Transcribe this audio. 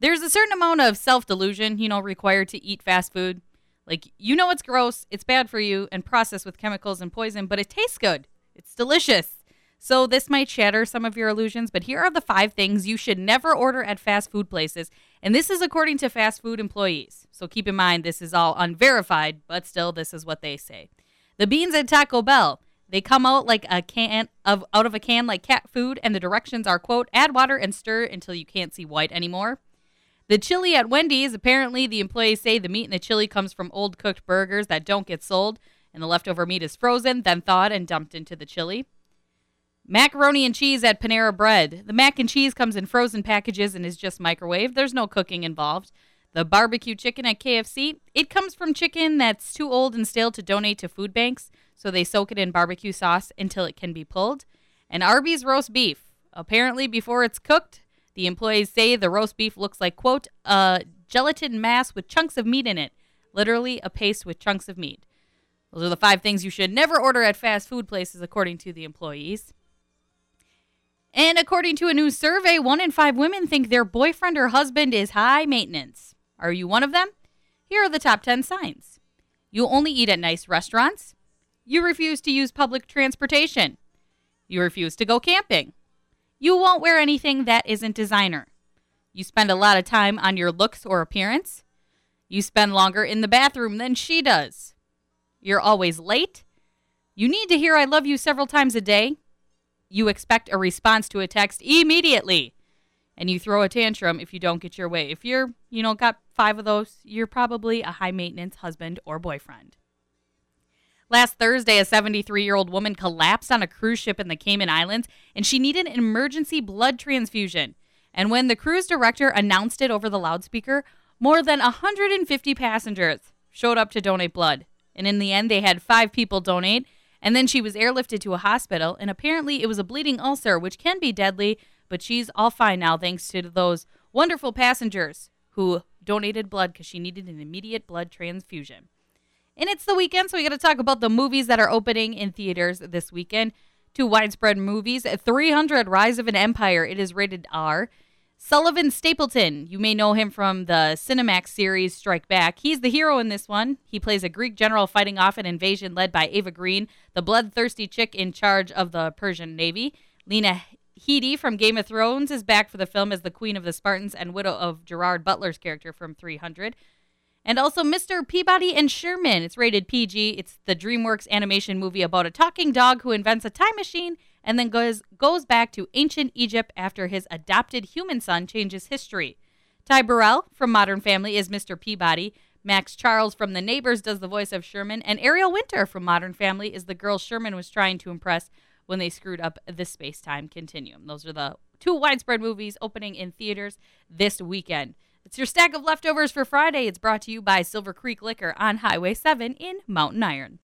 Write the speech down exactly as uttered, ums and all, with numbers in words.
There's a certain amount of self-delusion, you know, required to eat fast food. Like, you know it's gross, it's bad for you, and processed with chemicals and poison, but it tastes good. It's delicious. So this might shatter some of your illusions, but here are the five things you should never order at fast food places. And this is according to fast food employees. So keep in mind, this is all unverified, but still, this is what they say. The beans at Taco Bell. They come out like a can of out of a can like cat food, and the directions are, quote, add water and stir until you can't see white anymore. The chili at Wendy's. Apparently, the employees say the meat in the chili comes from old cooked burgers that don't get sold, and the leftover meat is frozen, then thawed and dumped into the chili. Macaroni and cheese at Panera Bread. The mac and cheese comes in frozen packages and is just microwaved. There's no cooking involved. The barbecue chicken at K F C. It comes from chicken that's too old and stale to donate to food banks, so they soak it in barbecue sauce until it can be pulled. And Arby's roast beef. Apparently, before it's cooked, the employees say the roast beef looks like, quote, a gelatin mass with chunks of meat in it. Literally a paste with chunks of meat. Those are the five things you should never order at fast food places, according to the employees. And according to a new survey, one in five women think their boyfriend or husband is high maintenance. Are you one of them? Here are the top ten signs. You only eat at nice restaurants. You refuse to use public transportation. You refuse to go camping. You won't wear anything that isn't designer. You spend a lot of time on your looks or appearance. You spend longer in the bathroom than she does. You're always late. You need to hear I love you several times a day. You expect a response to a text immediately. And you throw a tantrum if you don't get your way. If you're, you know, got five of those, you're probably a high-maintenance husband or boyfriend. Last Thursday, a seventy-three-year-old woman collapsed on a cruise ship in the Cayman Islands, and she needed an emergency blood transfusion. And when the cruise director announced it over the loudspeaker, more than one hundred fifty passengers showed up to donate blood. And in the end, they had five people donate. And then she was airlifted to a hospital, and apparently it was a bleeding ulcer, which can be deadly, but she's all fine now thanks to those wonderful passengers who donated blood because she needed an immediate blood transfusion. And it's the weekend, so we got to talk about the movies that are opening in theaters this weekend. Two widespread movies. three hundred, Rise of an Empire. It is rated R. Sullivan Stapleton. You may know him from the Cinemax series Strike Back. He's the hero in this one. He plays a Greek general fighting off an invasion led by Ava Green, the bloodthirsty chick in charge of the Persian Navy. Lena Headey from Game of Thrones is back for the film as the Queen of the Spartans and widow of Gerard Butler's character from three hundred. And also Mister Peabody and Sherman. It's rated P G. It's the DreamWorks animation movie about a talking dog who invents a time machine and then goes goes back to ancient Egypt after his adopted human son changes history. Ty Burrell from Modern Family is Mister Peabody. Max Charles from The Neighbors does the voice of Sherman. And Ariel Winter from Modern Family is the girl Sherman was trying to impress when they screwed up the space-time continuum. Those are the two widespread movies opening in theaters this weekend. It's your stack of leftovers for Friday. It's brought to you by Silver Creek Liquor on Highway seven in Mountain Iron.